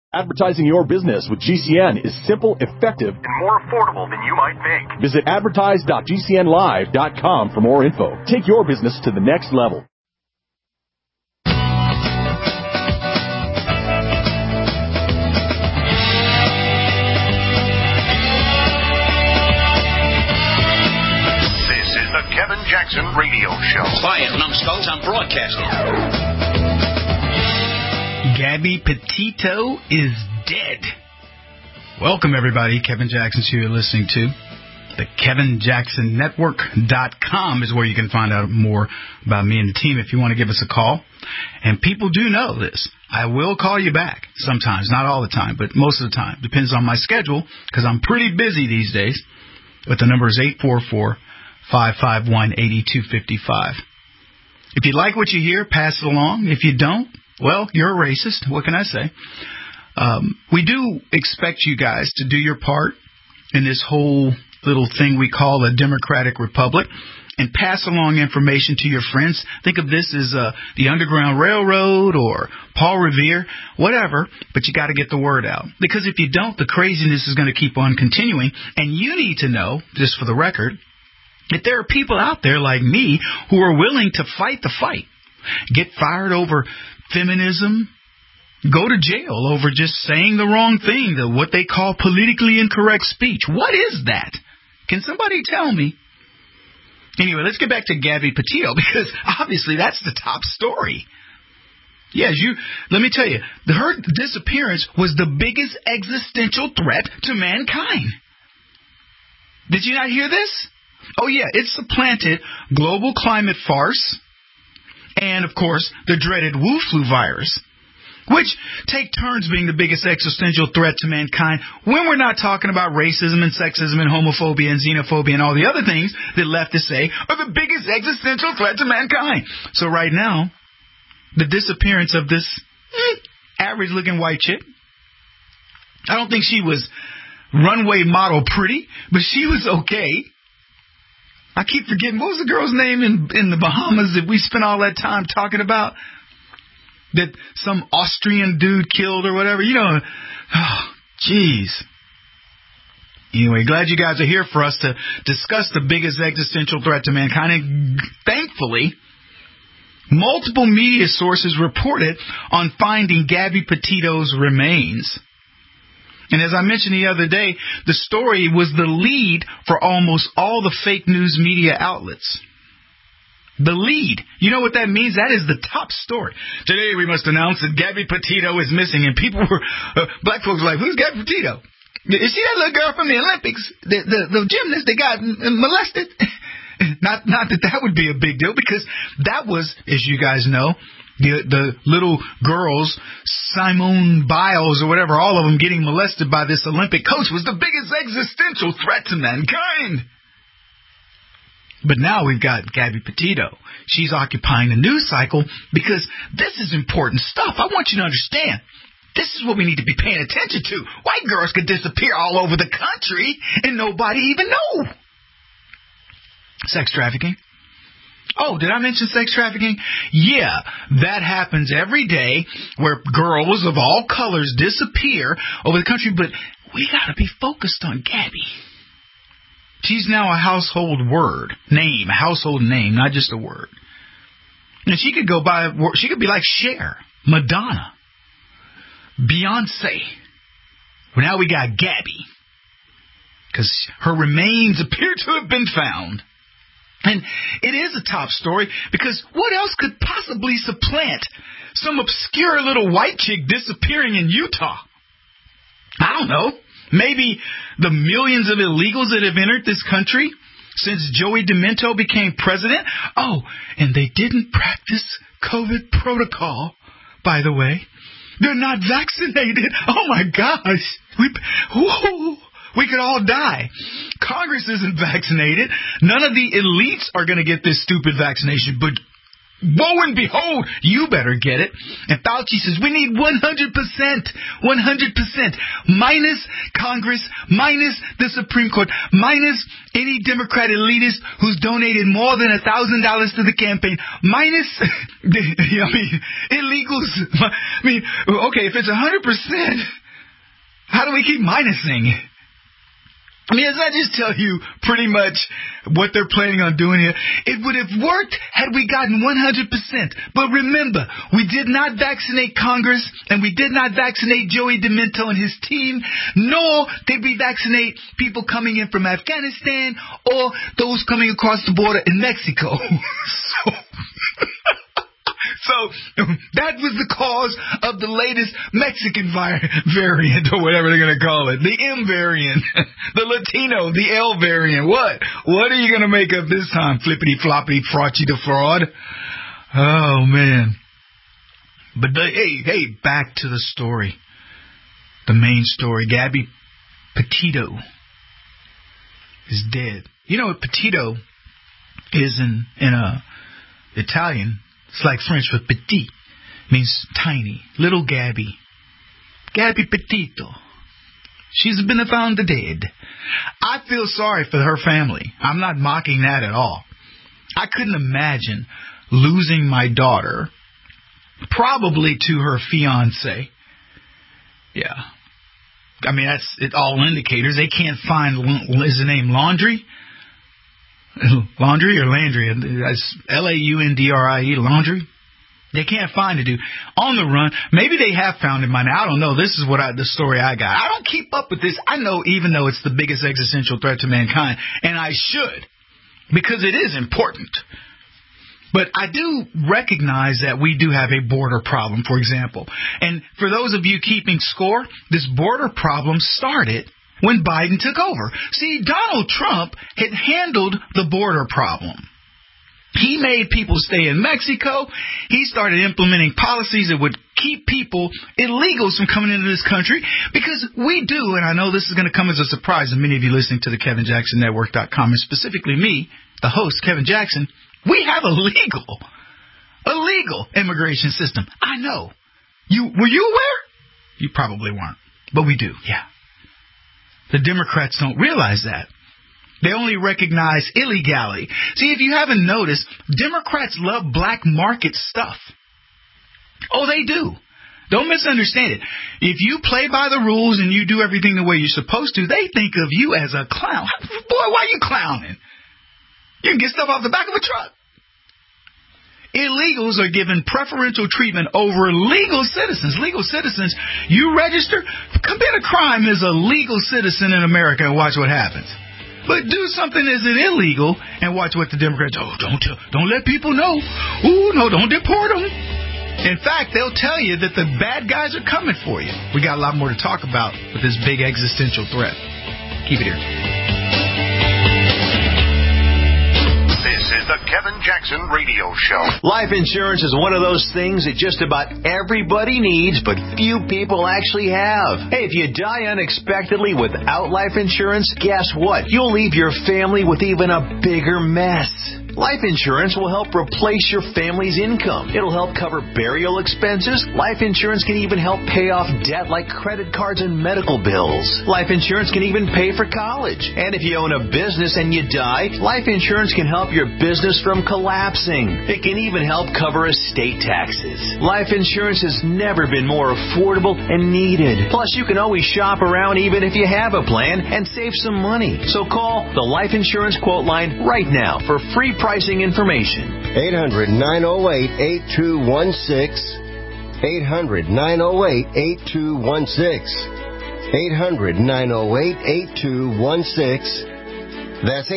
Advertising your business with GCN is simple, effective, and more affordable than you might think. Visit advertise.gcnlive.com for more info. Take your business to the next level. This is the Kevin Jackson Radio Show. Quiet, numbskulls, I'm broadcasting. Gabby Petito is dead. Welcome, everybody. Kevin Jackson's who you're listening to. The KevinJacksonNetwork.com is where you can find out more about me and the team if you want to give us a call. And people do know this. I will call you back sometimes, not all the time, but most of the time. Depends on my schedule because I'm pretty busy these days. But the number is 844-551-8255. If you like what you hear, pass it along. If you don't, well, you're a racist. What can I say? We do expect you guys to do your part in this whole little thing we call a democratic republic and pass along information to your friends. Think of this as the Underground Railroad or Paul Revere, whatever, but you got to get the word out. Because if you don't, the craziness is going to keep on continuing. And you need to know, just for the record, that there are people out there like me who are willing to fight the fight, get fired over feminism, go to jail over just saying the wrong thing, what they call politically incorrect speech. What is that? Can somebody tell me? Anyway, let's get back to Gabby Petito, because obviously that's the top story. Yes, let me tell you, her disappearance was the biggest existential threat to mankind. Did you not hear this? Oh, yeah, it supplanted global climate farce and, of course, the dreaded Wu flu virus, which take turns being the biggest existential threat to mankind when we're not talking about racism and sexism and homophobia and xenophobia and all the other things that leftists say are the biggest existential threat to mankind. So right now, the disappearance of this average-looking white chick, I don't think she was runway model pretty, but she was okay. I keep forgetting, what was the girl's name in the Bahamas that we spent all that time talking about? That some Austrian dude killed or whatever. You know, oh, jeez. Anyway, glad you guys are here for us to discuss the biggest existential threat to mankind. And thankfully, multiple media sources reported on finding Gabby Petito's remains. And as I mentioned the other day, the story was the lead for almost all the fake news media outlets. The lead. You know what that means? That is the top story. Today we must announce that Gabby Petito is missing. And people were, black folks were like, who's Gabby Petito? Is she that little girl from the Olympics? The gymnast that got molested? Not that would be a big deal, because that was, as you guys know, the little girls, Simone Biles or whatever, all of them getting molested by this Olympic coach was the biggest existential threat to mankind. But now we've got Gabby Petito. She's occupying the news cycle because this is important stuff. I want you to understand. This is what we need to be paying attention to. White girls could disappear all over the country and nobody even know. Sex trafficking. Oh, did I mention sex trafficking? Yeah, that happens every day where girls of all colors disappear over the country. But we got to be focused on Gabby. She's now a household name, not just a word. And she could go by, she could be like Cher, Madonna, Beyonce. Well, now we got Gabby, because her remains appear to have been found. And it is a top story because what else could possibly supplant some obscure little white chick disappearing in Utah? I don't know. Maybe the millions of illegals that have entered this country since Joey Demento became president. Oh, and they didn't practice COVID protocol, by the way. They're not vaccinated. Oh, my gosh. We could all die. Congress isn't vaccinated. None of the elites are going to get this stupid vaccination. But woe and behold, you better get it. And Fauci says we need 100%, 100%, minus Congress, minus the Supreme Court, minus any Democrat elitist who's donated more than $1,000 to the campaign, minus, illegals. Okay, if it's 100%, how do we keep minusing? Does that just tell you pretty much what they're planning on doing here? It would have worked had we gotten 100%. But remember, we did not vaccinate Congress, and we did not vaccinate Joey Demento and his team, nor did we vaccinate people coming in from Afghanistan or those coming across the border in Mexico. So that was the cause of the latest Mexican variant, or whatever they're going to call it. The M variant, the Latino, the L variant. What are you going to make of this time, flippity floppity frauchy the fraud? Oh, man. But hey, back to the story. The main story. Gabby Petito is dead. You know what Petito is in Italian? It's like French for petit. It means tiny. Little Gabby. Gabby Petito. She's been found dead. I feel sorry for her family. I'm not mocking that at all. I couldn't imagine losing my daughter, probably to her fiancé. Yeah. That's it. All indicators. They can't find, is the name Laundrie? Laundry or Landry? That's Laundrie, Laundry. They can't find it, dude. On the run. Maybe they have found him by now. I don't know. This is the story I got. I don't keep up with this. I know, even though it's the biggest existential threat to mankind, and I should, because it is important. But I do recognize that we do have a border problem, for example. And for those of you keeping score, this border problem started when Biden took over. See, Donald Trump had handled the border problem. He made people stay in Mexico. He started implementing policies that would keep people, illegals, from coming into this country, because we do, and I know this is going to come as a surprise to many of you listening to the KevinJacksonNetwork.com, and specifically me, the host, Kevin Jackson, we have a legal immigration system. I know. Were you aware? You probably weren't, but we do, yeah. The Democrats don't realize that. They only recognize illegality. See, if you haven't noticed, Democrats love black market stuff. Oh, they do. Don't misunderstand it. If you play by the rules and you do everything the way you're supposed to, they think of you as a clown. Boy, why are you clowning? You can get stuff off the back of a truck. Illegals are given preferential treatment over legal citizens. Legal citizens, you register, commit a crime as a legal citizen in America and watch what happens. But do something as an illegal and watch what the Democrats, don't let people know. Ooh, no, don't deport them. In fact, they'll tell you that the bad guys are coming for you. We got a lot more to talk about with this big existential threat. Keep it here. This is the Kevin Jackson Radio Show. Life insurance is one of those things that just about everybody needs, but few people actually have. Hey, if you die unexpectedly without life insurance, guess what? You'll leave your family with even a bigger mess. Life insurance will help replace your family's income. It'll help cover burial expenses. Life insurance can even help pay off debt like credit cards and medical bills. Life insurance can even pay for college. And if you own a business and you die, life insurance can help your business from collapsing. It can even help cover estate taxes. Life insurance has never been more affordable and needed. Plus, you can always shop around even if you have a plan and save some money. So call the Life Insurance Quote Line right now for free pricing information. 800-908-8216. 800-908-8216. 800-908-8216. That's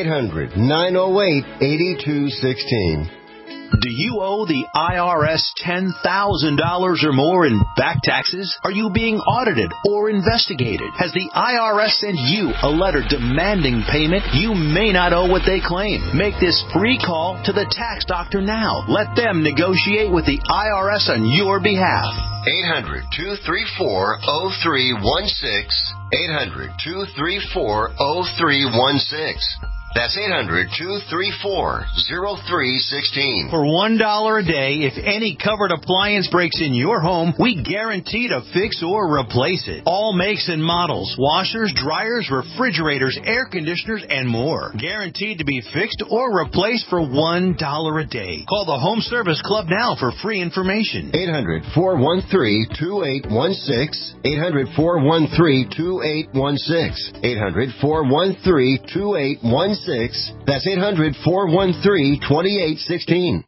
800-908-8216. Do you owe the IRS $10,000 or more in back taxes? Are you being audited or investigated? Has the IRS sent you a letter demanding payment? You may not owe what they claim. Make this free call to the tax doctor now. Let them negotiate with the IRS on your behalf. 800-234-0316. 800-234-0316. That's 800-234-0316. For $1 a day, if any covered appliance breaks in your home, we guarantee to fix or replace it. All makes and models, washers, dryers, refrigerators, air conditioners, and more. Guaranteed to be fixed or replaced for $1 a day. Call the Home Service Club now for free information. 800-413-2816. 800-413-2816. 800-413-2816. That's 800-413-2816.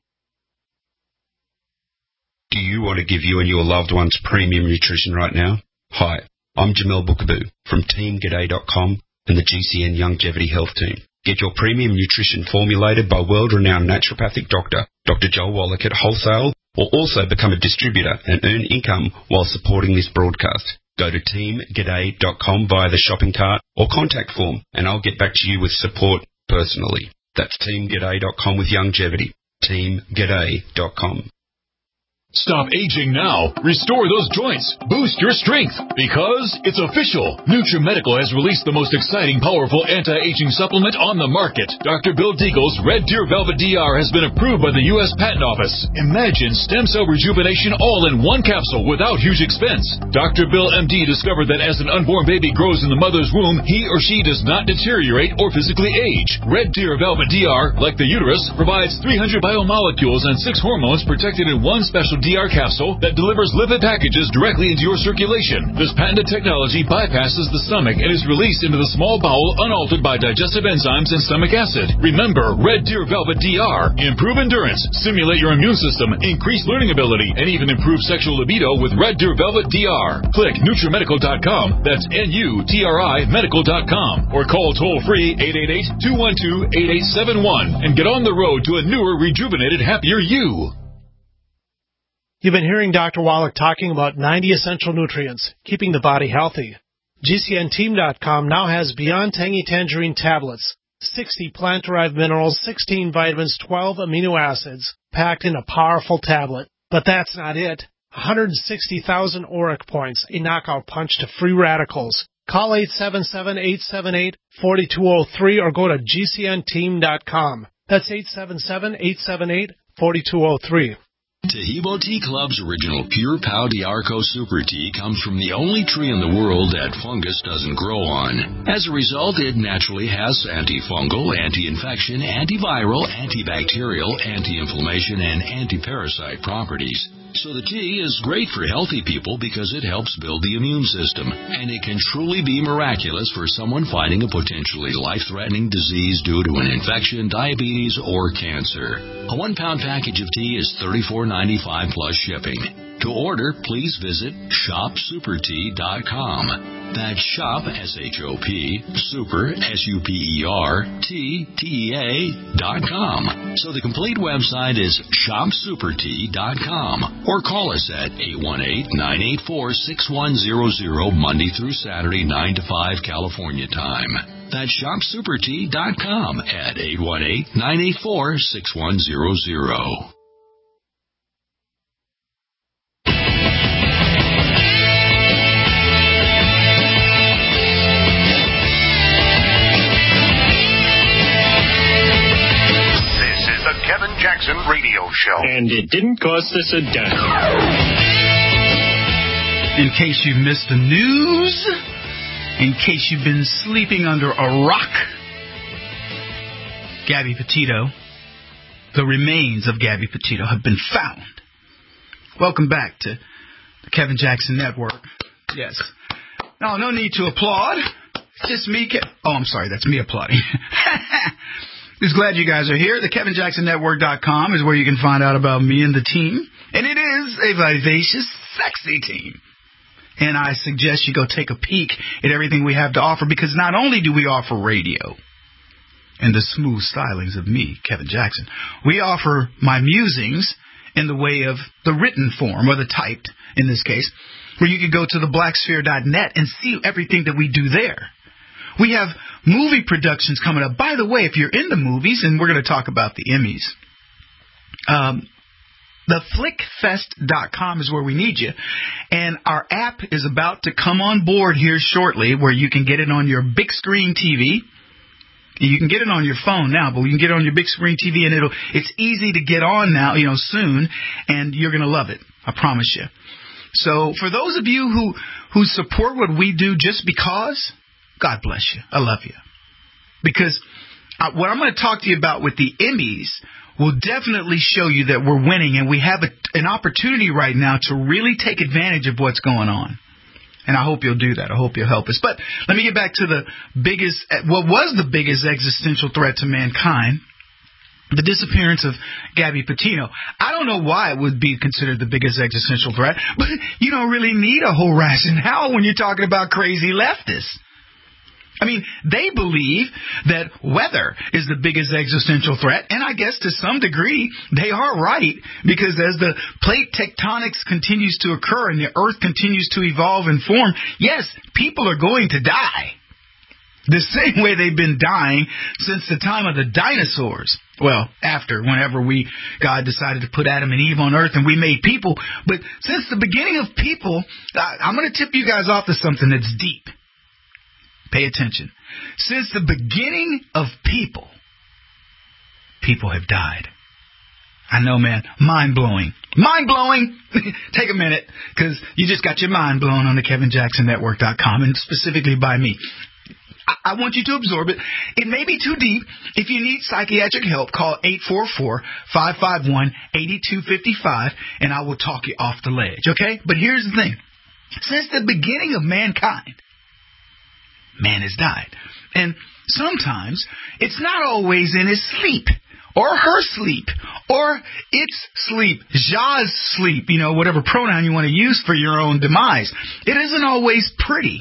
Do you want to give you and your loved ones premium nutrition right now? Hi, I'm Jamel Bookaboo from TeamGaday.com and the GCN Longevity Health Team. Get your premium nutrition formulated by world-renowned naturopathic doctor, Dr. Joel Wallach at wholesale, or also become a distributor and earn income while supporting this broadcast. Go to TeamGaday.com via the shopping cart or contact form, and I'll get back to you with support personally. That's TeamGaday.com with longevity. TeamGaday.com. Stop aging now. Restore those joints. Boost your strength. Because it's official. NutriMedical has released the most exciting, powerful anti-aging supplement on the market. Dr. Bill Deagle's Red Deer Velvet DR has been approved by the U.S. Patent Office. Imagine stem cell rejuvenation all in one capsule without huge expense. Dr. Bill MD discovered that as an unborn baby grows in the mother's womb, he or she does not deteriorate or physically age. Red Deer Velvet DR, like the uterus, provides 300 biomolecules and 6 hormones protected in one special DR capsule that delivers lipid packages directly into your circulation. This patented technology bypasses the stomach and is released into the small bowel unaltered by digestive enzymes and stomach acid. Remember, Red Deer Velvet DR. Improve endurance, stimulate your immune system, increase learning ability, and even improve sexual libido with Red Deer Velvet DR. Click NutriMedical.com. That's NUTRI Medical.com. Or call toll-free 888-212-8871 and get on the road to a newer, rejuvenated, happier you. You've been hearing Dr. Wallach talking about 90 essential nutrients, keeping the body healthy. GCNteam.com now has Beyond Tangy Tangerine tablets, 60 plant-derived minerals, 16 vitamins, 12 amino acids, packed in a powerful tablet. But that's not it. 160,000 auric points, a knockout punch to free radicals. Call 877-878-4203 or go to GCNteam.com. That's 877-878-4203. Tahibo Tea Club's original Pure Pau D'Arco Super Tea comes from the only tree in the world that fungus doesn't grow on. As a result, it naturally has antifungal, anti-infection, antiviral, antibacterial, anti-inflammation, and anti-parasite properties. So the tea is great for healthy people because it helps build the immune system, and it can truly be miraculous for someone fighting a potentially life-threatening disease due to an infection, diabetes, or cancer. A 1-pound package of tea is $34.95 plus shipping. To order, please visit shopsupertea.com. That's shop, S-H-O-P, super, S-U-P-E-R, T-T-E-A.com. So the complete website is shopsupertea.com. Or call us at 818-984-6100 Monday through Saturday, 9 to 5 California time. That's shopsupertea.com at 818-984-6100. Kevin Jackson Radio Show. And it didn't cost us a dime. In case you missed the news, in case you've been sleeping under a rock, Gabby Petito, the remains of Gabby Petito have been found. Welcome back to the Kevin Jackson Network. Yes. No need to applaud. It's just me. I'm sorry, that's me applauding. Just glad you guys are here. The KevinJacksonNetwork.com is where you can find out about me and the team. And it is a vivacious, sexy team. And I suggest you go take a peek at everything we have to offer, because not only do we offer radio and the smooth stylings of me, Kevin Jackson, we offer my musings in the way of the written form, or the typed, in this case, where you can go to theblacksphere.net and see everything that we do there. We have movie productions coming up. By the way, if you're into movies, and we're going to talk about the Emmys, theflickfest.com is where we need you. And our app is about to come on board here shortly, where you can get it on your big screen TV. You can get it on your phone now, but you can get it on your big screen TV, and it's easy to get on now, soon, and you're going to love it. I promise you. So for those of you who support what we do just because, God bless you. I love you. Because what I'm going to talk to you about with the Emmys will definitely show you that we're winning, and we have an opportunity right now to really take advantage of what's going on. And I hope you'll do that. I hope you'll help us. But let me get back to what was the biggest existential threat to mankind, the disappearance of Gabby Petito. I don't know why it would be considered the biggest existential threat, but you don't really need a whole rationale when you're talking about crazy leftists. I mean, they believe that weather is the biggest existential threat, and I guess to some degree they are right, because as the plate tectonics continues to occur and the Earth continues to evolve and form, yes, people are going to die. The same way they've been dying since the time of the dinosaurs. Well, whenever God decided to put Adam and Eve on Earth and we made people. But since the beginning of people, I'm going to tip you guys off to something that's deep. Pay attention. Since the beginning of people have died. I know, man. Mind-blowing. Mind-blowing! Take a minute, because you just got your mind blown on the KevinJacksonNetwork.com, and specifically by me. I want you to absorb it. It may be too deep. If you need psychiatric help, call 844-551-8255, and I will talk you off the ledge, okay? But here's the thing. Since the beginning of mankind, man has died. And sometimes it's not always in his sleep or her sleep or its sleep, Ja's sleep, whatever pronoun you want to use for your own demise. It isn't always pretty.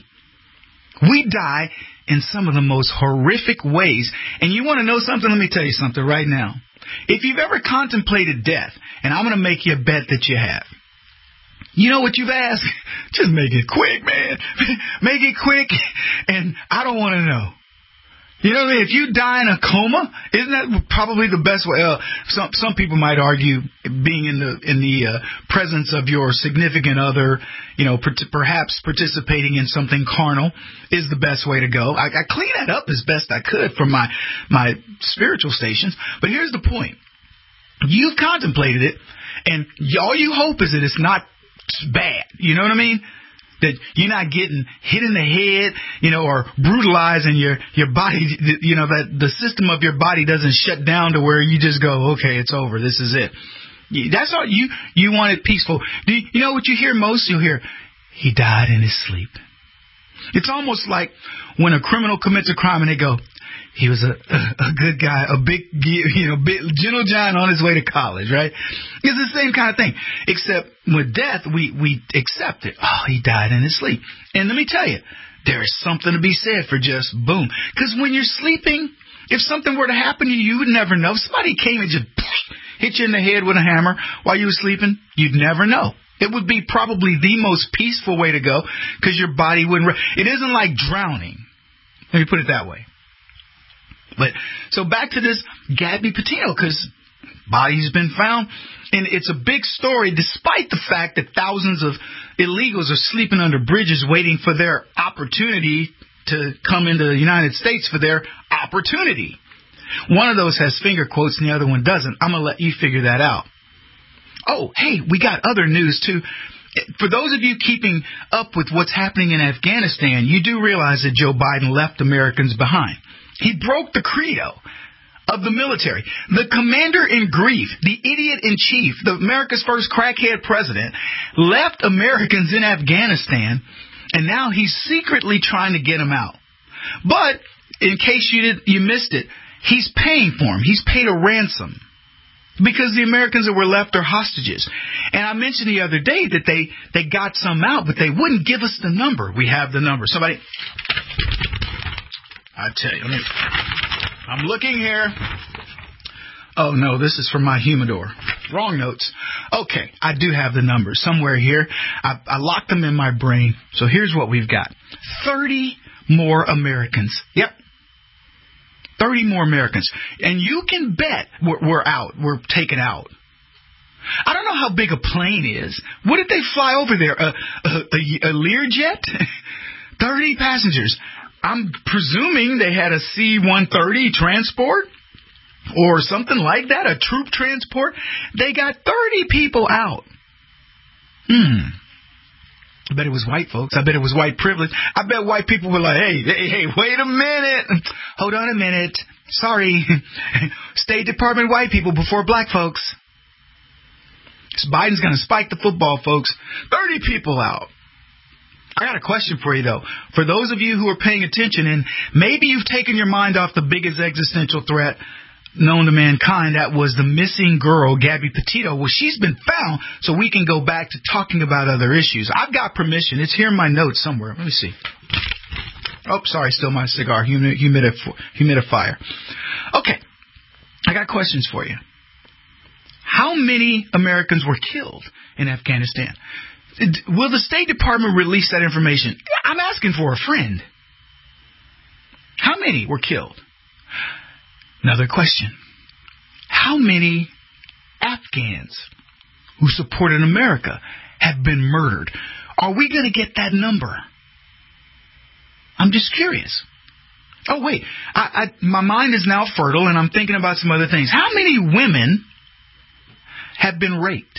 We die in some of the most horrific ways. And you want to know something? Let me tell you something right now. If you've ever contemplated death, and I'm going to make you a bet that you have, you know what you've asked? Just make it quick, man. Make it quick, and I don't want to know. You know what I mean? If you die in a coma, isn't that probably the best way? Some people might argue being in the presence of your significant other, perhaps participating in something carnal is the best way to go. I clean that up as best I could from my spiritual stations. But here's the point. You've contemplated it, and all you hope is that it's not bad. You know what I mean? That you're not getting hit in the head, or brutalized, and your body, that the system of your body doesn't shut down to where you just go, okay, it's over, this is it. That's all you want it peaceful. You know what you hear most? You'll hear, he died in his sleep. It's almost like when a criminal commits a crime and they go, he was a good guy, a big, gentle giant on his way to college, right? It's the same kind of thing. Except with death, we accept it. Oh, he died in his sleep. And let me tell you, there is something to be said for just boom. Because when you're sleeping, if something were to happen to you, you would never know. If somebody came and just hit you in the head with a hammer while you were sleeping, you'd never know. It would be probably the most peaceful way to go, because your body wouldn't. It isn't like drowning. Let me put it that way. But so back to this Gabby Petito, because body's been found, and it's a big story despite the fact that thousands of illegals are sleeping under bridges waiting for their opportunity to come into the United States for their opportunity. One of those has finger quotes and the other one doesn't. I'm going to let you figure that out. Oh, hey, we got other news too. For those of you keeping up with what's happening in Afghanistan, you do realize that Joe Biden left Americans behind. He broke the credo of the military. The commander-in-chief, the idiot-in-chief, America's first crackhead president, left Americans in Afghanistan, and now he's secretly trying to get them out. But, in case you missed it, he's paying for them. He's paid a ransom. Because the Americans that were left are hostages. And I mentioned the other day that they got some out, but they wouldn't give us the number. We have the number. Somebody... I tell you, I'm looking here. Oh, no, this is from my humidor. Wrong notes. Okay, I do have the numbers somewhere here. I locked them in my brain. So here's what we've got. 30 more Americans. Yep. 30 more Americans. And you can bet we're out. We're taken out. I don't know how big a plane is. What did they fly over there? A Learjet? 30 passengers. I'm presuming they had a C-130 transport or something like that, a troop transport. They got 30 people out. I bet it was white folks. I bet it was white privilege. I bet white people were like, hey, wait a minute. Hold on a minute. Sorry. State Department white people before black folks. So Biden's going to spike the football, folks. 30 people out. I got a question for you, though. For those of you who are paying attention, and maybe you've taken your mind off the biggest existential threat known to mankind, that was the missing girl, Gabby Petito. Well, she's been found, so we can go back to talking about other issues. I've got permission. It's here in my notes somewhere. Let me see. Oh, sorry, still my cigar, humidifier. Okay, I got questions for you. How many Americans were killed in Afghanistan? Will the State Department release that information? I'm asking for a friend. How many were killed? Another question. How many Afghans who supported America have been murdered? Are we going to get that number? I'm just curious. Oh, wait. My mind is now fertile, and I'm thinking about some other things. How many women have been raped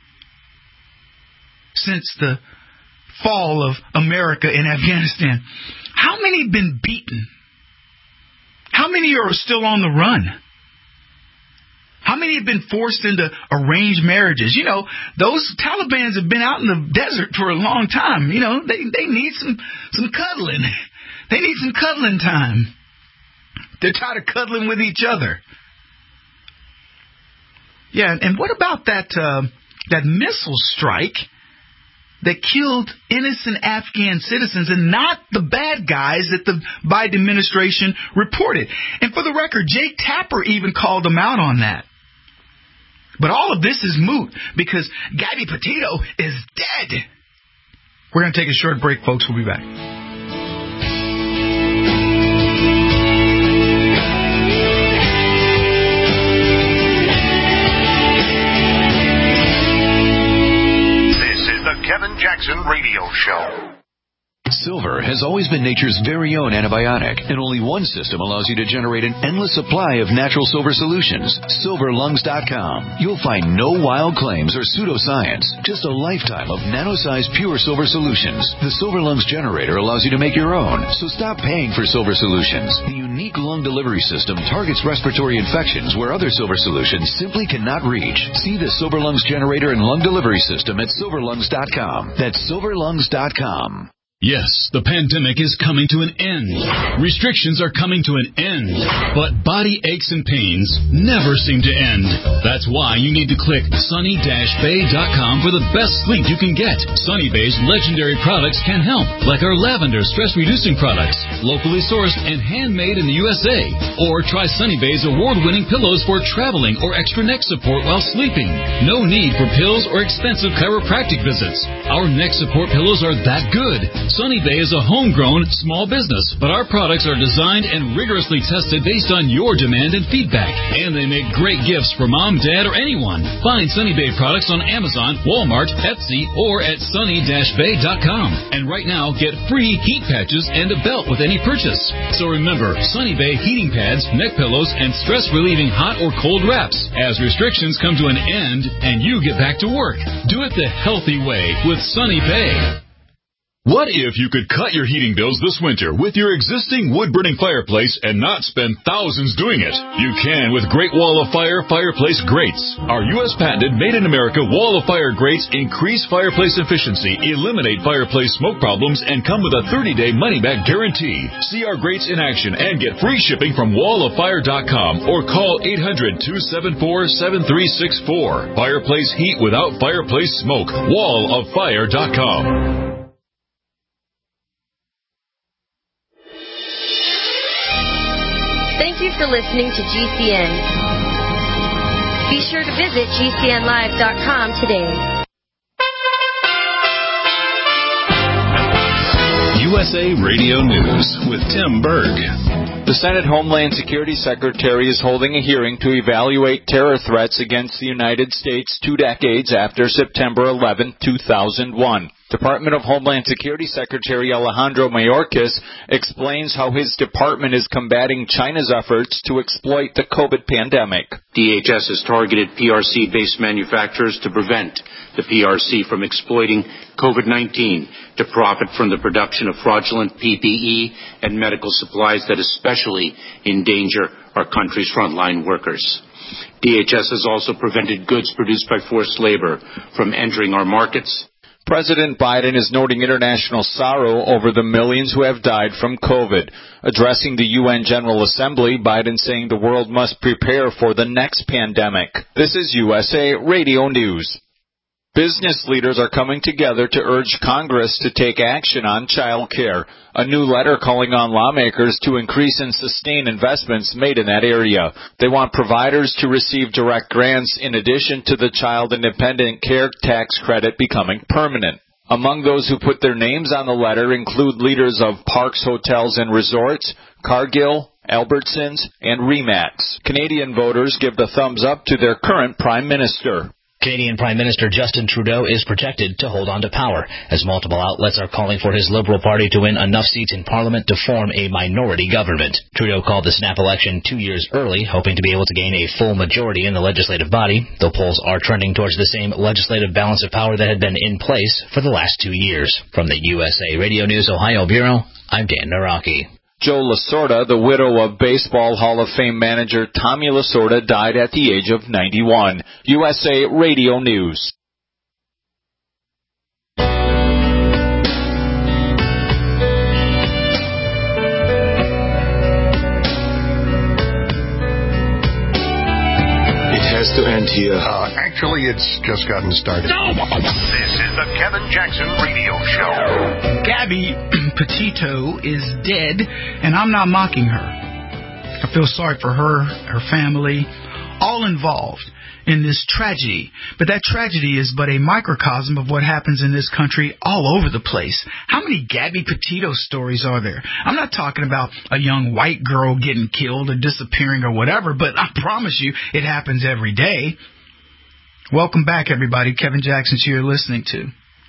since the fall of America in Afghanistan? How many have been beaten? How many are still on the run? How many have been forced into arranged marriages? You know, those Talibans have been out in the desert for a long time. You know, they need some cuddling. They need some cuddling time. They're tired of cuddling with each other. Yeah, and what about that missile strike that killed innocent Afghan citizens and not the bad guys that the Biden administration reported? And for the record, Jake Tapper even called them out on that. But all of this is moot because Gabby Petito is dead. We're going to take a short break, folks. We'll be back. Kevin Jackson Radio Show. Silver has always been nature's very own antibiotic, and only one system allows you to generate an endless supply of natural silver solutions. SilverLungs.com. You'll find no wild claims or pseudoscience, just a lifetime of nano-sized pure silver solutions. The Silver Lungs generator allows you to make your own, so stop paying for silver solutions. The unique lung delivery system targets respiratory infections where other silver solutions simply cannot reach. See the Silver Lungs generator and lung delivery system at SilverLungs.com. That's SilverLungs.com. Yes, the pandemic is coming to an end. Restrictions are coming to an end. But body aches and pains never seem to end. That's why you need to click sunny-bay.com for the best sleep you can get. Sunny Bay's legendary products can help, like our lavender stress-reducing products, locally sourced and handmade in the USA. Or try Sunny Bay's award-winning pillows for traveling or extra neck support while sleeping. No need for pills or expensive chiropractic visits. Our neck support pillows are that good. Sunny Bay is a homegrown small business, but our products are designed and rigorously tested based on your demand and feedback. And they make great gifts for mom, dad, or anyone. Find Sunny Bay products on Amazon, Walmart, Etsy, or at sunny-bay.com. And right now, get free heat patches and a belt with any purchase. So remember, Sunny Bay heating pads, neck pillows, and stress-relieving hot or cold wraps. As restrictions come to an end and you get back to work, do it the healthy way with Sunny Bay. What if you could cut your heating bills this winter with your existing wood-burning fireplace and not spend thousands doing it? You can with Great Wall of Fire fireplace grates. Our U.S. patented made-in-America Wall of Fire grates increase fireplace efficiency, eliminate fireplace smoke problems, and come with a 30-day money-back guarantee. See our grates in action and get free shipping from walloffire.com or call 800-274-7364. Fireplace heat without fireplace smoke. walloffire.com. Thank you for listening to GCN. Be sure to visit GCNlive.com today. USA Radio News with Tim Berg. The Senate Homeland Security Secretary is holding a hearing to evaluate terror threats against the United States 2 decades after September 11, 2001. Department of Homeland Security Secretary Alejandro Mayorkas explains how his department is combating China's efforts to exploit the COVID pandemic. DHS has targeted PRC-based manufacturers to prevent the PRC from exploiting COVID-19 to profit from the production of fraudulent PPE and medical supplies that especially endanger our country's frontline workers. DHS has also prevented goods produced by forced labor from entering our markets. President Biden is noting international sorrow over the millions who have died from COVID. Addressing the UN General Assembly, Biden saying the world must prepare for the next pandemic. This is USA Radio News. Business leaders are coming together to urge Congress to take action on child care. A new letter calling on lawmakers to increase and sustain investments made in that area. They want providers to receive direct grants in addition to the Child Independent Care Tax Credit becoming permanent. Among those who put their names on the letter include leaders of Parks, Hotels and Resorts, Cargill, Albertsons, and Remax. Canadian voters give the thumbs up to their current Prime Minister. Canadian Prime Minister Justin Trudeau is projected to hold on to power, as multiple outlets are calling for his Liberal Party to win enough seats in Parliament to form a minority government. Trudeau called the snap election 2 years early, hoping to be able to gain a full majority in the legislative body, though polls are trending towards the same legislative balance of power that had been in place for the last 2 years. From the USA Radio News Ohio Bureau, I'm Dan Naraki. Joe Lasorda, the widow of Baseball Hall of Fame manager Tommy Lasorda, died at the age of 91. USA Radio News. It has to end here. Actually, it's just gotten started. This is the Kevin Jackson Radio Show. Gabby Petito is dead, and I'm not mocking her. I feel sorry for her, her family, all involved in this tragedy. But that tragedy is but a microcosm of what happens in this country all over the place. How many Gabby Petito stories are there? I'm not talking about a young white girl getting killed or disappearing or whatever, but I promise you it happens every day. Welcome back, everybody. Kevin Jackson's here listening to.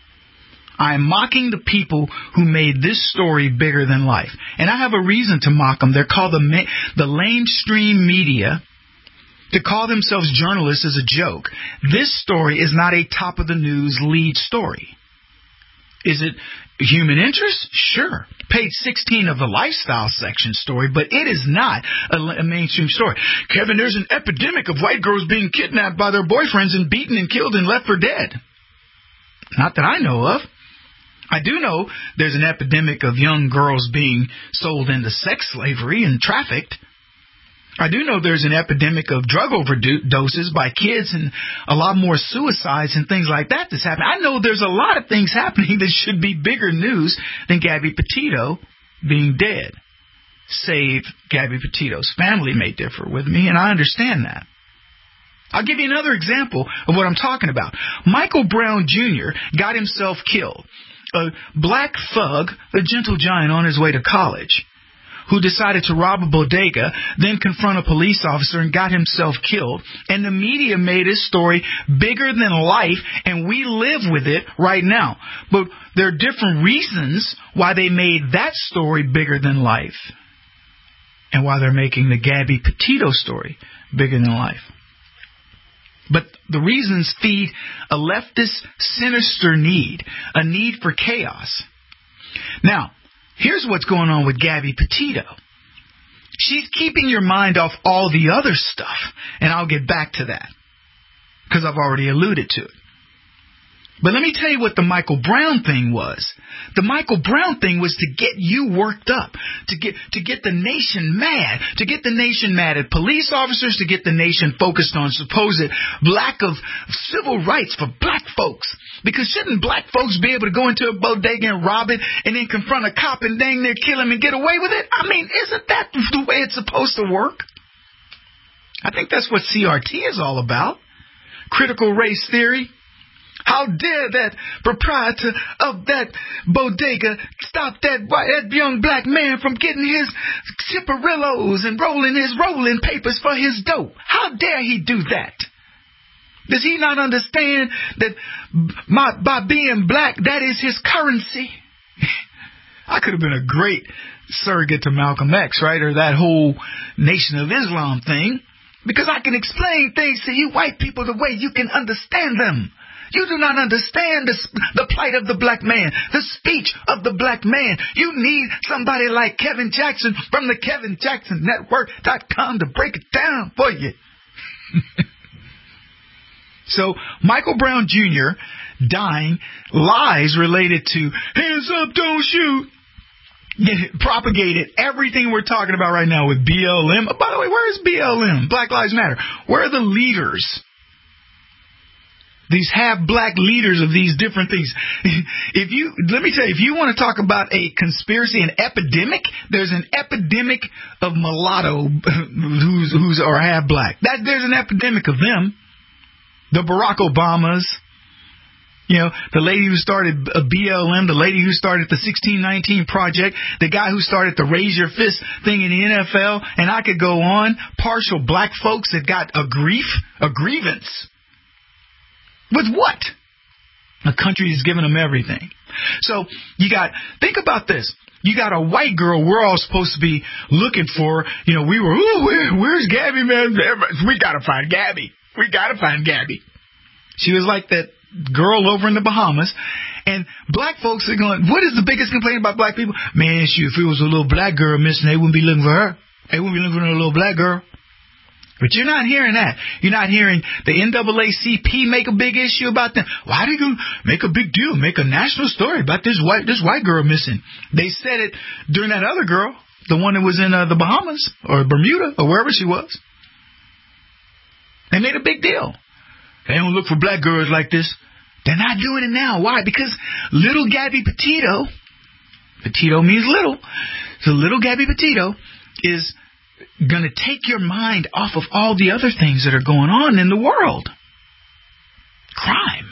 I am mocking the people who made this story bigger than life. And I have a reason to mock them. They're called the lamestream media. To call themselves journalists is a joke. This story is not a top-of-the-news lead story. Is it human interest? Sure. Page 16 of the lifestyle section story, but it is not a mainstream story. Kevin, there's an epidemic of white girls being kidnapped by their boyfriends and beaten and killed and left for dead. Not that I know of. I do know there's an epidemic of young girls being sold into sex slavery and trafficked. I do know there's an epidemic of drug overdoses by kids and a lot more suicides and things like that that's happening. I know there's a lot of things happening that should be bigger news than Gabby Petito being dead. Save Gabby Petito's family may differ with me, and I understand that. I'll give you another example of what I'm talking about. Michael Brown Jr. got himself killed. A black thug, a gentle giant on his way to college, who decided to rob a bodega, then confront a police officer and got himself killed. And the media made his story bigger than life, and we live with it right now. But there are different reasons why they made that story bigger than life, and why they're making the Gabby Petito story bigger than life. But the reasons feed a leftist sinister need, a need for chaos. Now, here's what's going on with Gabby Petito. She's keeping your mind off all the other stuff, and I'll get back to that, because I've already alluded to it. But let me tell you what the Michael Brown thing was. The Michael Brown thing was to get you worked up, to get the nation mad, to get the nation mad at police officers, to get the nation focused on supposed lack of civil rights for black folks. Because shouldn't black folks be able to go into a bodega and rob it and then confront a cop and dang near kill him and get away with it? I mean, isn't that the way it's supposed to work? I think that's what CRT is all about. Critical race theory. How dare that proprietor of that bodega stop that young black man from getting his chipperillos and rolling his rolling papers for his dope? How dare he do that? Does he not understand that by being black, that is his currency? I could have been a great surrogate to Malcolm X, right? Or that whole Nation of Islam thing. Because I can explain things to you white people the way you can understand them. You do not understand the plight of the black man, the speech of the black man. You need somebody like Kevin Jackson from the KevinJacksonNetwork.com to break it down for you. So, Michael Brown Jr. dying, lies related to hands up, don't shoot, propagated everything we're talking about right now with BLM. By the way, where is BLM? Black Lives Matter. Where are the leaders? These half-black leaders of these different things. Let me tell you, if you want to talk about a conspiracy, an epidemic, there's an epidemic of mulatto who's are half-black. There's an epidemic of them. The Barack Obamas, the lady who started BLM, the lady who started the 1619 Project, the guy who started the Raise Your Fist thing in the NFL, and I could go on. Partial black folks that got a grievance. With what? A country has given them everything. So think about this. You got a white girl we're all supposed to be looking for. Where's Gabby, man? We got to find Gabby. We got to find Gabby. She was like that girl over in the Bahamas. And black folks are going, what is the biggest complaint about black people? Man, if it was a little black girl missing, they wouldn't be looking for her. They wouldn't be looking for a little black girl. But you're not hearing that. You're not hearing the NAACP make a big issue about them. Why do you make a big deal, make a national story about this white girl missing? They said it during that other girl, the one that was in the Bahamas or Bermuda or wherever she was. They made a big deal. They don't look for black girls like this. They're not doing it now. Why? Because little Gabby Petito means little. So little Gabby Petito is going to take your mind off of all the other things that are going on in the world. Crime.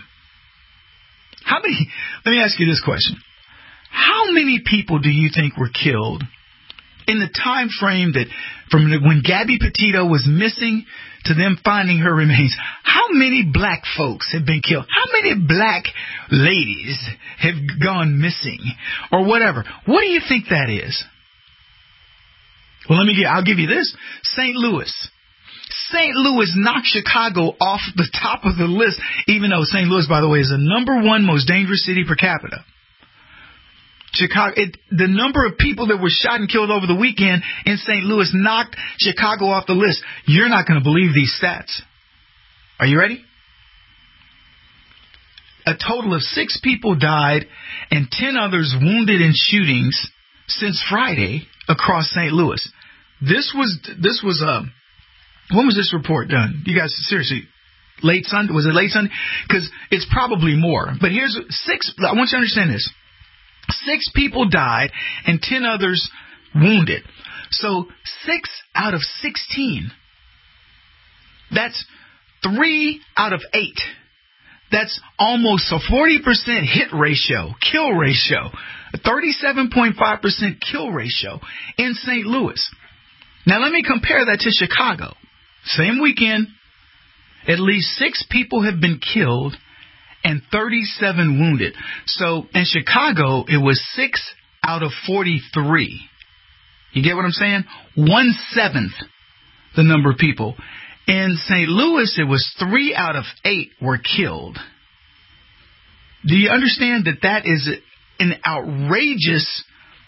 Let me ask you this question. How many people do you think were killed in the time frame that from when Gabby Petito was missing to them finding her remains? How many black folks have been killed? How many black ladies have gone missing or whatever? What do you think that is? Well, I'll give you this. St. Louis. St. Louis knocked Chicago off the top of the list, even though St. Louis, by the way, is the #1 most dangerous city per capita. The number of people that were shot and killed over the weekend in St. Louis knocked Chicago off the list. You're not going to believe these stats. Are you ready? A total of 6 people died and 10 others wounded in shootings since Friday across St. Louis. This was when was this report done? You guys, seriously, late Sunday? Was it late Sunday? Because it's probably more. But here's 6. I want you to understand this. 6 people died and 10 others wounded. So 6 out of 16. That's 3 out of 8. That's almost a 40% hit ratio, kill ratio, a 37.5% kill ratio in St. Louis. Now let me compare that to Chicago. Same weekend, at least 6 people have been killed and 37 wounded. So in Chicago, it was 6 out of 43. You get what I'm saying? 1/7 the number of people. In St. Louis, it was 3 out of 8 were killed. Do you understand that is an outrageous...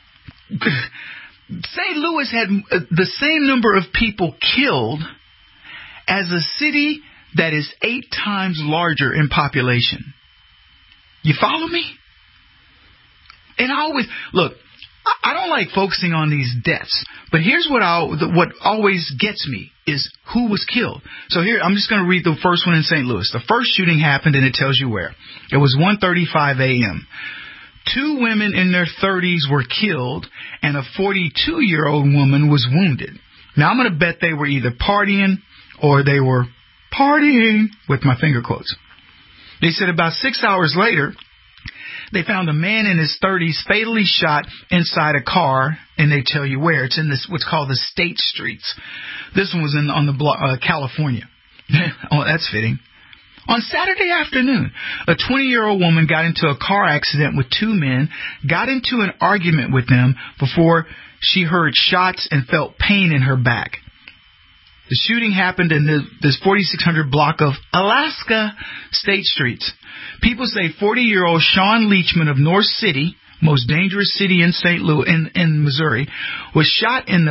St. Louis had the same number of people killed as a city that is 8 times larger in population. You follow me? And I always... Look, I don't like focusing on these deaths, but here's what always gets me is who was killed. So here, I'm just going to read the first one in St. Louis. The first shooting happened, and it tells you where. It was 1:35 a.m. 2 women in their 30s were killed, and a 42-year-old woman was wounded. Now, I'm going to bet they were either partying or they were partying, with my finger quotes. They said about 6 hours later, they found a man in his 30s fatally shot inside a car, and they tell you where. It's in this what's called the State Streets. This one was on the California. Oh, that's fitting. On Saturday afternoon, a 20-year-old woman got into a car accident with two men, got into an argument with them before she heard shots and felt pain in her back. The shooting happened in this 4600 block of Alaska State Streets. People say 40-year-old Sean Leachman of North City, most dangerous city in St. Louis, in Missouri, was shot in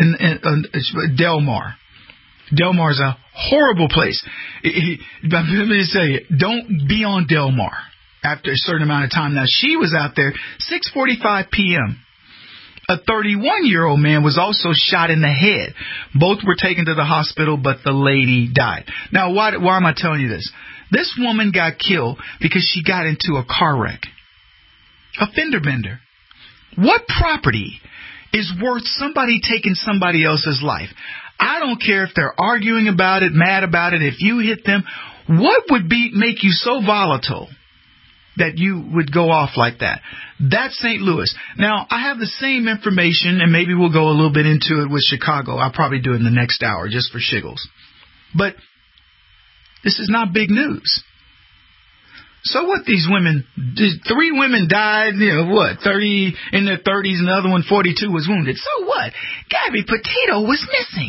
Del Mar. Del Mar's a horrible place. Let me just tell you, don't be on Del Mar after a certain amount of time. Now, she was out there 6:45 p.m. A 31-year-old man was also shot in the head. Both were taken to the hospital, but the lady died. Now, why am I telling you this? This woman got killed because she got into a car wreck. A fender bender. What property is worth somebody taking somebody else's life? I don't care if they're arguing about it, mad about it, if you hit them. What would make you so volatile that you would go off like that? That's St. Louis. Now, I have the same information, and maybe we'll go a little bit into it with Chicago. I'll probably do it in the next hour just for shiggles. But this is not big news. So what, these women, 3 women died, 30 in their 30s, and the other one, 42, was wounded. So what? Gabby Petito was missing.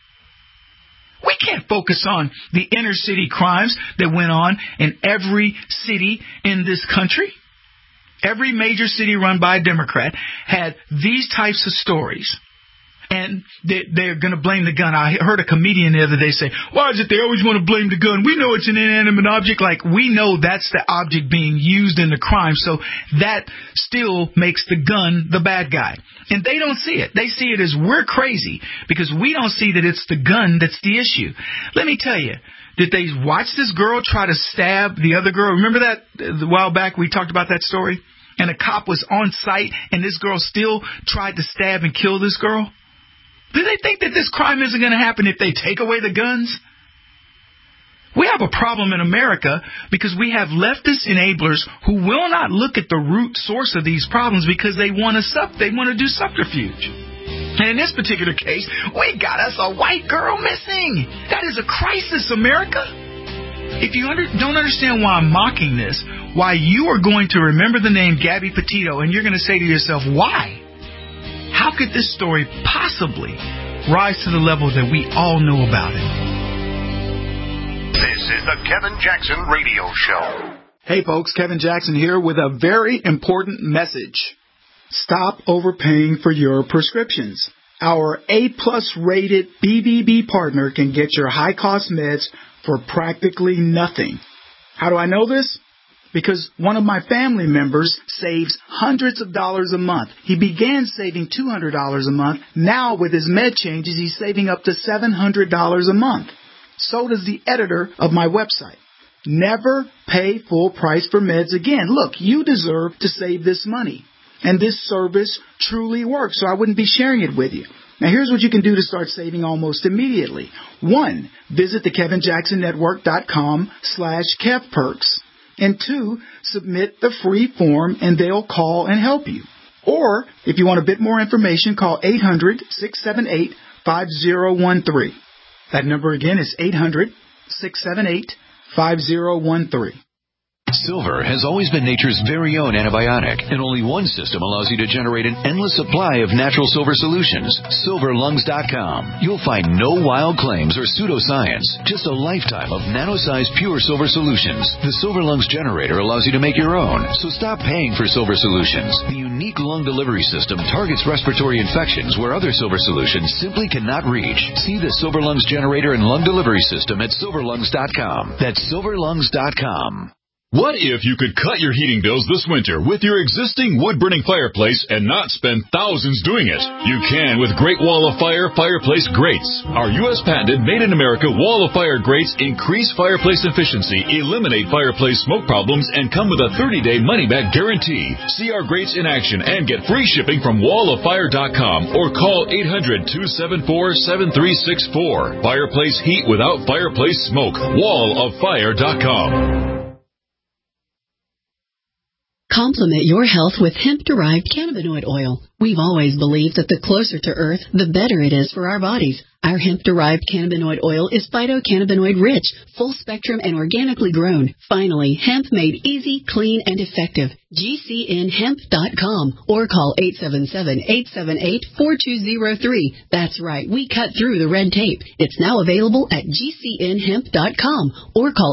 We can't focus on the inner city crimes that went on in every city in this country. Every major city run by a Democrat had these types of stories. And they're going to blame the gun. I heard a comedian the other day say, why is it they always want to blame the gun? We know it's an inanimate object. Like, we know that's the object being used in the crime. So that still makes the gun the bad guy. And they don't see it. They see it as we're crazy because we don't see that it's the gun that's the issue. Let me tell you, did they watch this girl try to stab the other girl? Remember that a while back we talked about that story? And a cop was on site and this girl still tried to stab and kill this girl? Do they think that this crime isn't going to happen if they take away the guns? We have a problem in America because we have leftist enablers who will not look at the root source of these problems because they want to do subterfuge. And in this particular case, we got us a white girl missing. That is a crisis, America. If you don't understand why I'm mocking this, why you are going to remember the name Gabby Petito and you're going to say to yourself, why? How could this story possibly rise to the level that we all know about it? This is the Kevin Jackson Radio Show. Hey folks, Kevin Jackson here with a very important message. Stop overpaying for your prescriptions. Our A-plus rated BBB partner can get your high-cost meds for practically nothing. How do I know this? Because one of my family members saves hundreds of dollars a month. He began saving $200 a month. Now with his med changes, he's saving up to $700 a month. So does the editor of my website. Never pay full price for meds again. Look, you deserve to save this money. And this service truly works, so I wouldn't be sharing it with you. Now here's what you can do to start saving almost immediately. 1, visit thekevinjacksonnetwork.com/KevPerks. And 2, submit the free form and they'll call and help you. Or, if you want a bit more information, call 800-678-5013. That number again is 800-678-5013. Silver has always been nature's very own antibiotic, and only one system allows you to generate an endless supply of natural silver solutions. SilverLungs.com. You'll find no wild claims or pseudoscience, just a lifetime of nano-sized pure silver solutions. The Silver Lungs generator allows you to make your own, so stop paying for silver solutions. The unique lung delivery system targets respiratory infections where other silver solutions simply cannot reach. See the Silver Lungs generator and lung delivery system at SilverLungs.com. That's SilverLungs.com. What if you could cut your heating bills this winter with your existing wood-burning fireplace and not spend thousands doing it? You can with Great Wall of Fire fireplace grates. Our U.S.-patented, made-in-America Wall of Fire grates increase fireplace efficiency, eliminate fireplace smoke problems, and come with a 30-day money-back guarantee. See our grates in action and get free shipping from walloffire.com or call 800-274-7364. Fireplace heat without fireplace smoke. walloffire.com. Complement your health with hemp-derived cannabinoid oil. We've always believed that the closer to Earth, the better it is for our bodies. Our hemp-derived cannabinoid oil is phytocannabinoid-rich, full-spectrum, and organically grown. Finally, hemp made easy, clean, and effective. GCNhemp.com or call 877-878-4203. That's right, we cut through the red tape. It's now available at GCNhemp.com or call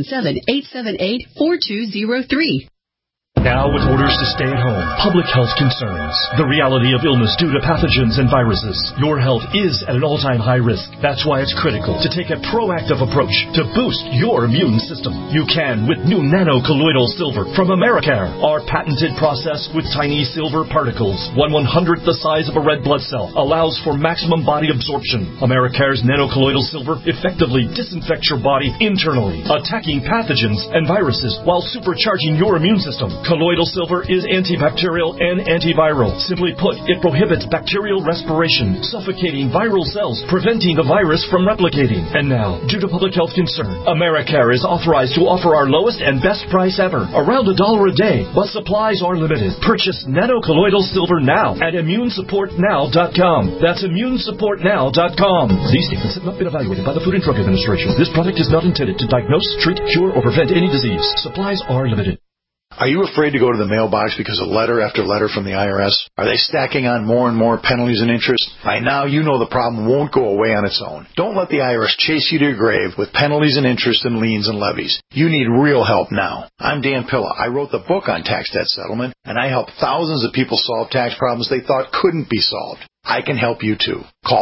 877-878-4203. Now with orders to stay at home, public health concerns, the reality of illness due to pathogens and viruses, your health is at an all-time high risk. That's why it's critical to take a proactive approach to boost your immune system. You can with new nano-colloidal silver from Americare. Our patented process with tiny silver particles, 1/100th the size of a red blood cell, allows for maximum body absorption. Americare's nano-colloidal silver effectively disinfects your body internally, attacking pathogens and viruses while supercharging your immune system. Colloidal silver is antibacterial and antiviral. Simply put, it prohibits bacterial respiration, suffocating viral cells, preventing the virus from replicating. And now, due to public health concern, Americare is authorized to offer our lowest and best price ever, around $1 a day, but supplies are limited. Purchase nano-colloidal silver now at ImmuneSupportNow.com. That's ImmuneSupportNow.com. These statements have not been evaluated by the Food and Drug Administration. This product is not intended to diagnose, treat, cure, or prevent any disease. Supplies are limited. Are you afraid to go to the mailbox because of letter after letter from the IRS? Are they stacking on more and more penalties and interest? By now, you know the problem won't go away on its own. Don't let the IRS chase you to your grave with penalties and interest and liens and levies. You need real help now. I'm Dan Pilla. I wrote the book on tax debt settlement, and I help thousands of people solve tax problems they thought couldn't be solved. I can help you too. Call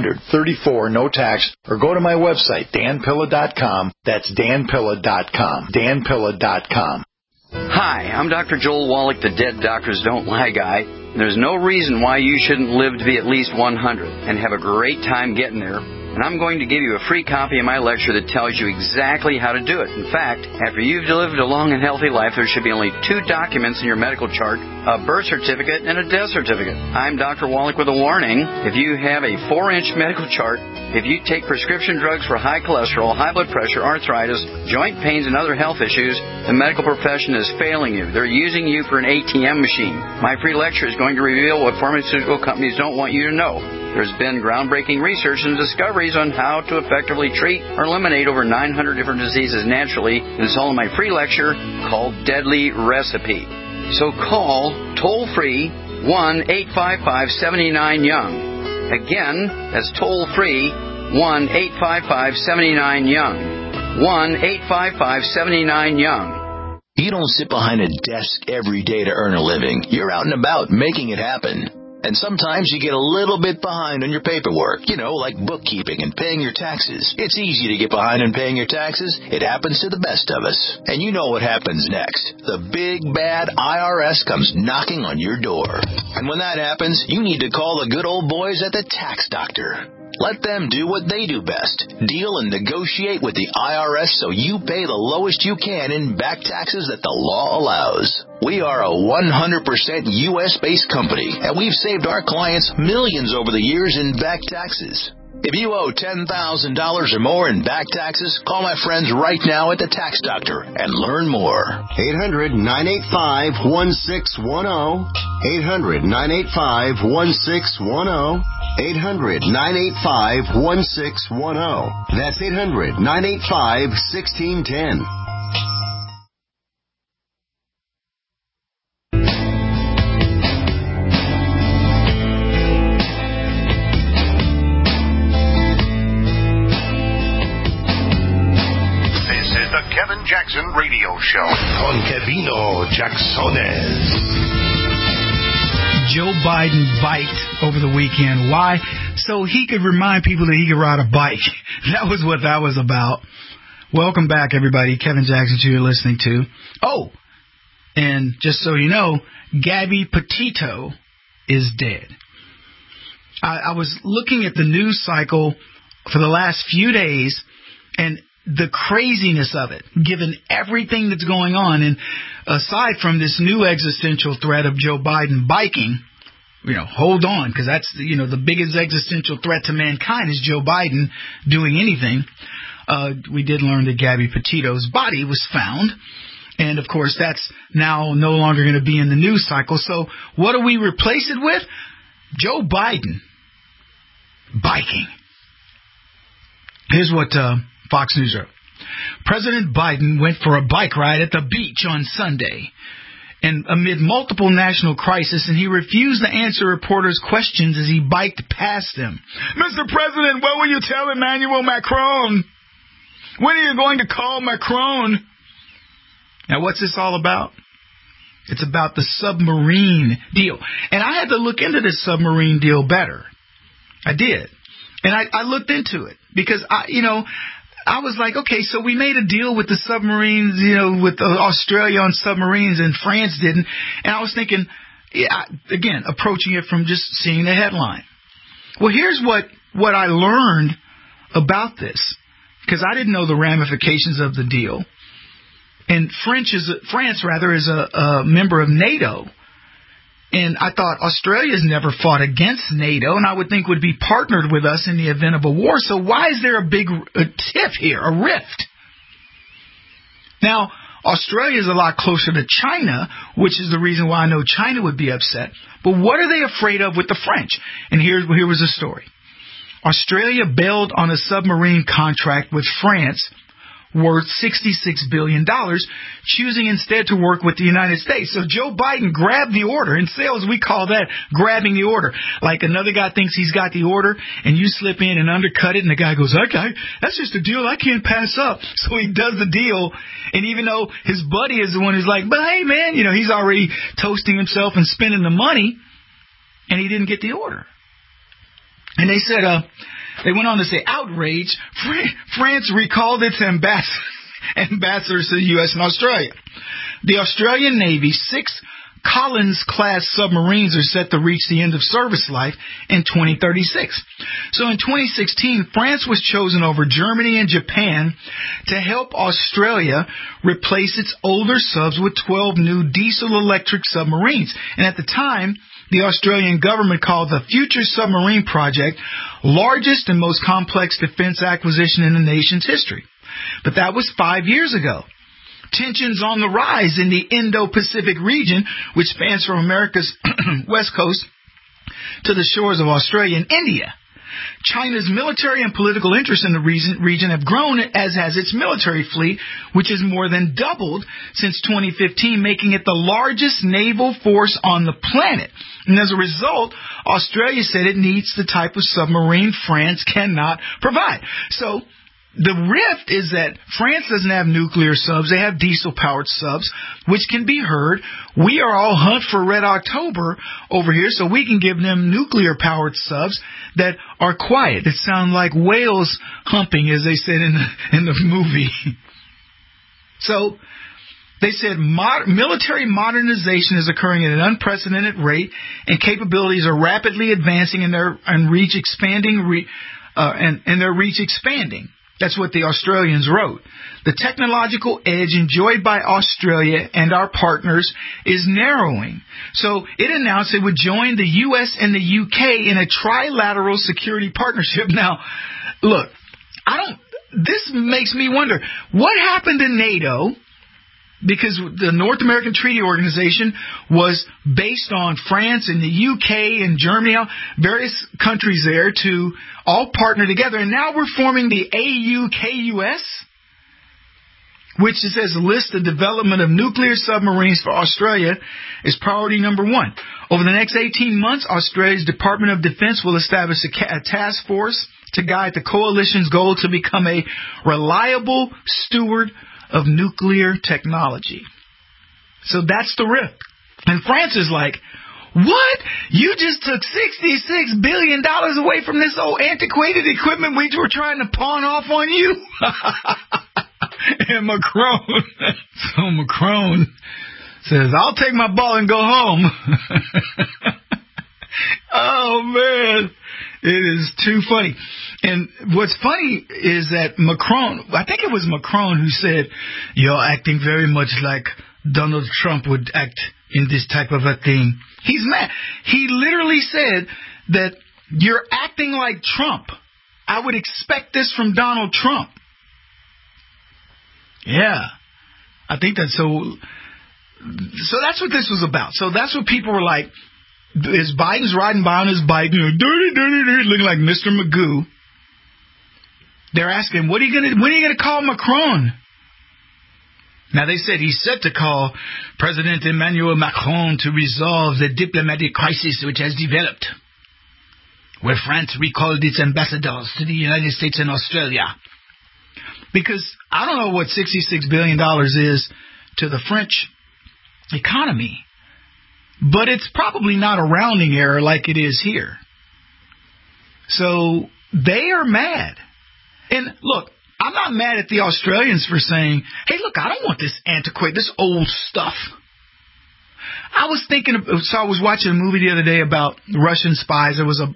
800-34-NO-TAX or go to my website, danpilla.com. That's danpilla.com. danpilla.com. Hi, I'm Dr. Joel Wallach, the Dead Doctors Don't Lie guy. There's no reason why you shouldn't live to be at least 100 and have a great time getting there. And I'm going to give you a free copy of my lecture that tells you exactly how to do it. In fact, after you've lived a long and healthy life, there should be only 2 documents in your medical chart, a birth certificate and a death certificate. I'm Dr. Wallach with a warning. If you have a 4-inch medical chart, if you take prescription drugs for high cholesterol, high blood pressure, arthritis, joint pains, and other health issues, the medical profession is failing you. They're using you for an ATM machine. My free lecture is going to reveal what pharmaceutical companies don't want you to know. There's been groundbreaking research and discoveries on how to effectively treat or eliminate over 900 different diseases naturally. And it's all in my free lecture called Deadly Recipe. So call toll-free 1-855-79-YOUNG. Again, that's toll-free 1-855-79-YOUNG. 1-855-79-YOUNG. You don't sit behind a desk every day to earn a living. You're out and about making it happen. And sometimes you get a little bit behind on your paperwork, like bookkeeping and paying your taxes. It's easy to get behind on paying your taxes. It happens to the best of us. And you know what happens next. The big, bad IRS comes knocking on your door. And when that happens, you need to call the good old boys at the Tax Doctor. Let them do what they do best. Deal and negotiate with the IRS so you pay the lowest you can in back taxes that the law allows. We are a 100% U.S.-based company, and we've saved our clients millions over the years in back taxes. If you owe $10,000 or more in back taxes, call my friends right now at the Tax Doctor and learn more. 800-985-1610. 800-985-1610. 800-985-1610. That's 800-985-1610. Kevin Jackson Radio Show. Con Kevino Jacksones. Joe Biden biked over the weekend. Why? So he could remind people that he could ride a bike. That was what that was about. Welcome back, everybody. Kevin Jackson, who you're listening to. Oh, and just so you know, Gabby Petito is dead. I was looking at the news cycle for the last few days, and the craziness of it, given everything that's going on. And aside from this new existential threat of Joe Biden biking, hold on, because that's, the biggest existential threat to mankind is Joe Biden doing anything. We did learn that Gabby Petito's body was found, And, of course, that's now no longer going to be in the news cycle. So what do we replace it with? Joe Biden. Biking. Here's what Fox News wrote. President Biden went for a bike ride at the beach on Sunday, and amid multiple national crises, and he refused to answer reporters' questions as he biked past them. Mr. President, what will you tell Emmanuel Macron? When are you going to call Macron? Now, what's this all about? It's about the submarine deal. And I had to look into this submarine deal better. I did. And I looked into it because, I was like, okay, so we made a deal with the submarines, with Australia on submarines, and France didn't. And I was thinking, again, approaching it from just seeing the headline. Well, here's what I learned about this, because I didn't know the ramifications of the deal. And France is a member of NATO. And I thought Australia's never fought against NATO, and I would think would be partnered with us in the event of a war. So why is there a big tiff here, a rift? Now, Australia is a lot closer to China, which is the reason why I know China would be upset. But what are they afraid of with the French? And here was the story. Australia bailed on a submarine contract with France worth $66 billion, choosing instead to work with the United States. So Joe Biden grabbed the order. In sales, we call that grabbing the order. Like another guy thinks he's got the order, and you slip in and undercut it, and the guy goes, okay, that's just a deal I can't pass up. So he does the deal, and even though his buddy is the one who's like, but hey, man, he's already toasting himself and spending the money, and he didn't get the order. And they said, they went on to say, outrage, France recalled its ambassadors to the U.S. and Australia. The Australian Navy, 6 Collins-class submarines are set to reach the end of service life in 2036. So in 2016, France was chosen over Germany and Japan to help Australia replace its older subs with 12 new diesel-electric submarines. And at the time, the Australian government called the Future Submarine Project largest and most complex defense acquisition in the nation's history. But that was 5 years ago. Tensions on the rise in the Indo-Pacific region, which spans from America's west coast to the shores of Australia and India. China's military and political interests in the region have grown, as has its military fleet, which has more than doubled since 2015, making it the largest naval force on the planet. And as a result, Australia said it needs the type of submarine France cannot provide. So the rift is that France doesn't have nuclear subs. They have diesel-powered subs, which can be heard. We are all hunt for Red October over here, so we can give them nuclear-powered subs that are quiet, that sound like whales humping, as they said in the movie. So they said military modernization is occurring at an unprecedented rate, and capabilities are rapidly advancing and their reach expanding. That's what the Australians wrote. The technological edge enjoyed by Australia and our partners is narrowing. So it announced it would join the U.S. and the U.K. in a trilateral security partnership. Now, look, this makes me wonder, what happened to NATO? Because the North American Treaty Organization was based on France and the UK and Germany, various countries there to all partner together. And now we're forming the AUKUS, which says list the development of nuclear submarines for Australia is priority number 1. Over the next 18 months, Australia's Department of Defense will establish a task force to guide the coalition's goal to become a reliable steward of nuclear technology. So that's the rift. And France is like, what? You just took $66 billion away from this old antiquated equipment we were trying to pawn off on you? And Macron says, I'll take my ball and go home. Oh, man. It is too funny. And what's funny is that Macron, I think it was Macron who said, you're acting very much like Donald Trump would act in this type of a thing. He's mad. He literally said that you're acting like Trump. I would expect this from Donald Trump. Yeah. I think that's so that's what this was about. So that's what people were like, is Biden's riding by on his bike, dirty, looking like Mr. Magoo. They're asking, when are you going to call Macron? Now, they said he's set to call President Emmanuel Macron to resolve the diplomatic crisis which has developed, where France recalled its ambassadors to the United States and Australia. Because I don't know what $66 billion is to the French economy, but it's probably not a rounding error like it is here. So they are mad. And look, I'm not mad at the Australians for saying, hey, look, I don't want this antiquated, this old stuff. I was watching a movie the other day about Russian spies. It was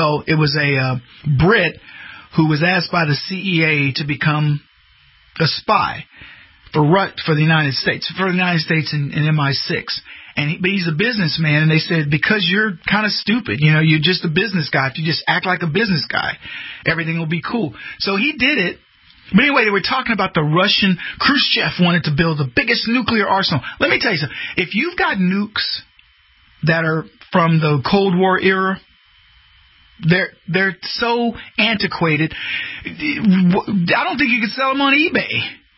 a Brit who was asked by the CEA to become a spy for the United States, and MI6. But he's a businessman, and they said, because you're kind of stupid, you're just a business guy. If you just act like a business guy, everything will be cool. So he did it. But anyway, they were talking about the Russian. Khrushchev wanted to build the biggest nuclear arsenal. Let me tell you something. If you've got nukes that are from the Cold War era, they're so antiquated. I don't think you could sell them on eBay.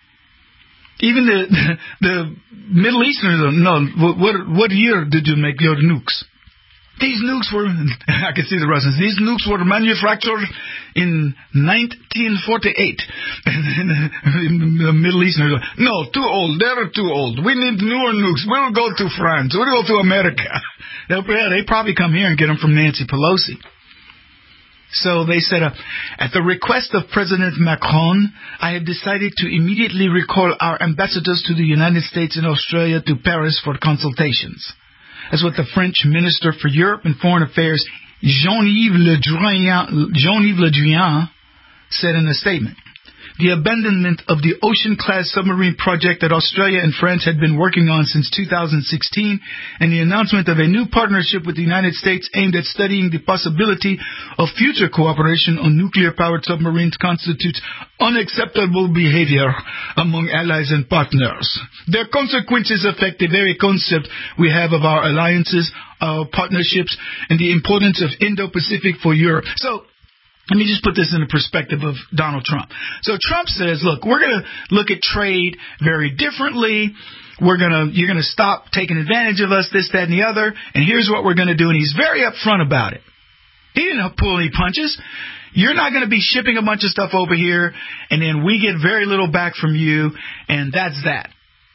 Even the Middle Easterners, what year did you make your nukes? These nukes were, I can see the Russians, these nukes were manufactured in 1948. And the Middle Easterners, no, too old, they're too old. We need newer nukes. We'll go to France. We'll go to America. They probably come here and get them from Nancy Pelosi. So they said, at the request of President Macron, I have decided to immediately recall our ambassadors to the United States and Australia to Paris for consultations. That's what the French Minister for Europe and Foreign Affairs, Jean-Yves Le Drian, said in a statement. The abandonment of the Ocean-class submarine project that Australia and France had been working on since 2016, and the announcement of a new partnership with the United States aimed at studying the possibility of future cooperation on nuclear-powered submarines constitutes unacceptable behavior among allies and partners. Their consequences affect the very concept we have of our alliances, our partnerships, and the importance of Indo-Pacific for Europe. So, let me just put this in the perspective of Donald Trump. So Trump says, look, we're going to look at trade very differently. You're going to stop taking advantage of us, this, that, and the other. And here's what we're going to do. And he's very upfront about it. He didn't pull any punches. You're not going to be shipping a bunch of stuff over here, and then we get very little back from you, and that's that.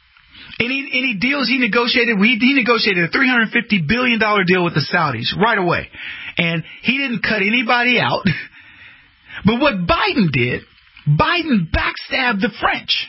Any deals he negotiated? He negotiated a $350 billion deal with the Saudis right away. And he didn't cut anybody out. But what Biden did, Biden backstabbed the French.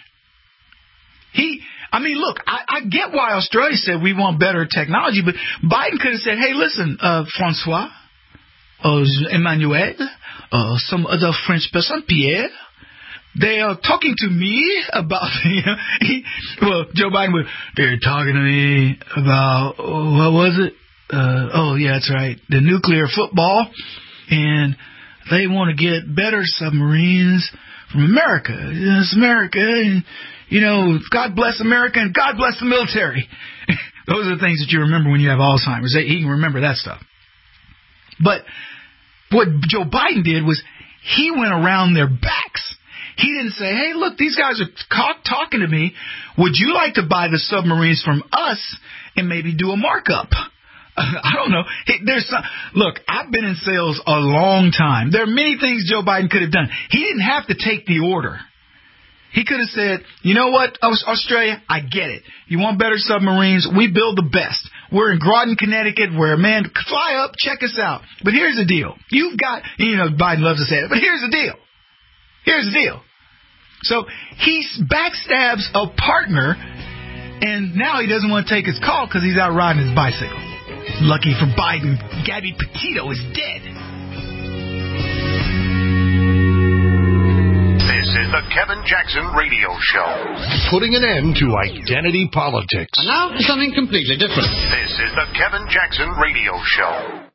Look, I get why Australia said we want better technology, but Biden could have said, hey, listen, Francois, Emmanuel, some other French person, Pierre, they are talking to me about, Joe Biden they're talking to me about, what was it? Yeah, that's right, the nuclear football, and they want to get better submarines from America. It's America, and, God bless America, and God bless the military. Those are the things that you remember when you have Alzheimer's. He can remember that stuff. But what Joe Biden did was he went around their backs. He didn't say, hey, look, these guys are talking to me. Would you like to buy the submarines from us and maybe do a markup? I don't know. Look, I've been in sales a long time. There are many things Joe Biden could have done. He didn't have to take the order. He could have said, you know what, Australia, I get it. You want better submarines? We build the best. We're in Groton, Connecticut, where, man, fly up, check us out. But here's the deal. You've got, Biden loves to say it, but here's the deal. Here's the deal. So he backstabs a partner, and now he doesn't want to take his call because he's out riding his bicycle. Lucky for Biden, Gabby Petito is dead. This is the Kevin Jackson Radio Show. Putting an end to identity politics. And now for something completely different. This is the Kevin Jackson Radio Show.